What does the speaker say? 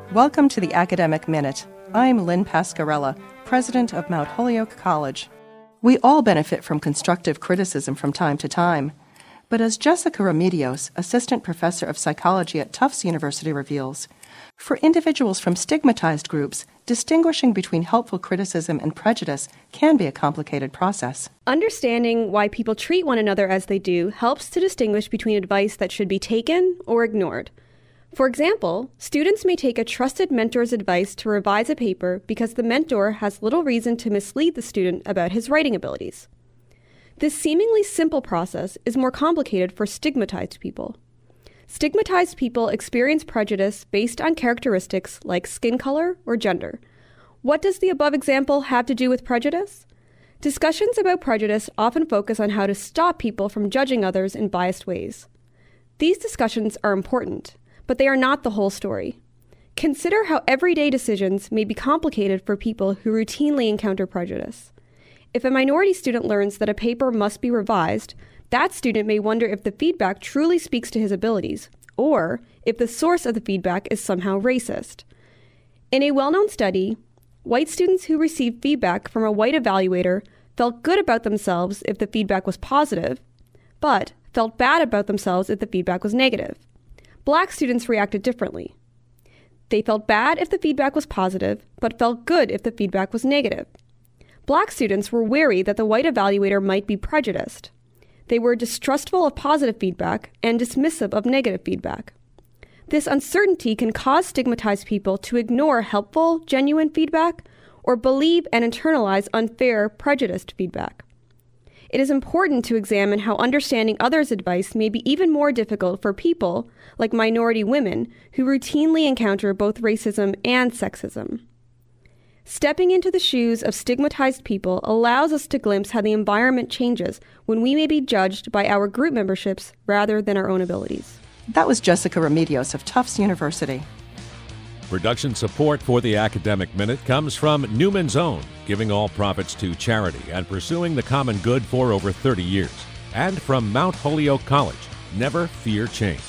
Welcome to the Academic Minute. I'm Lynn Pascarella, president of Mount Holyoke College. We all benefit from constructive criticism from time to time. But as Jessica Remedios, assistant professor of psychology at Tufts University, reveals, for individuals from stigmatized groups, distinguishing between helpful criticism and prejudice can be a complicated process. Understanding why people treat one another as they do helps to distinguish between advice that should be taken or ignored. For example, students may take a trusted mentor's advice to revise a paper because the mentor has little reason to mislead the student about his writing abilities. This seemingly simple process is more complicated for stigmatized people. Stigmatized people experience prejudice based on characteristics like skin color or gender. What does the above example have to do with prejudice? Discussions about prejudice often focus on how to stop people from judging others in biased ways. These discussions are important, but they are not the whole story. Consider how everyday decisions may be complicated for people who routinely encounter prejudice. If a minority student learns that a paper must be revised, that student may wonder if the feedback truly speaks to his abilities, or if the source of the feedback is somehow racist. In a well-known study, white students who received feedback from a white evaluator felt good about themselves if the feedback was positive, but felt bad about themselves if the feedback was negative. Black students reacted differently. They felt bad if the feedback was positive, but felt good if the feedback was negative. Black students were wary that the white evaluator might be prejudiced. They were distrustful of positive feedback and dismissive of negative feedback. This uncertainty can cause stigmatized people to ignore helpful, genuine feedback or believe and internalize unfair, prejudiced feedback. It is important to examine how understanding others' advice may be even more difficult for people, like minority women, who routinely encounter both racism and sexism. Stepping into the shoes of stigmatized people allows us to glimpse how the environment changes when we may be judged by our group memberships rather than our own abilities. That was Jessica Remedios of Tufts University. Production support for the Academic Minute comes from Newman's Own, giving all profits to charity and pursuing the common good for over 30 years. And from Mount Holyoke College, never fear change.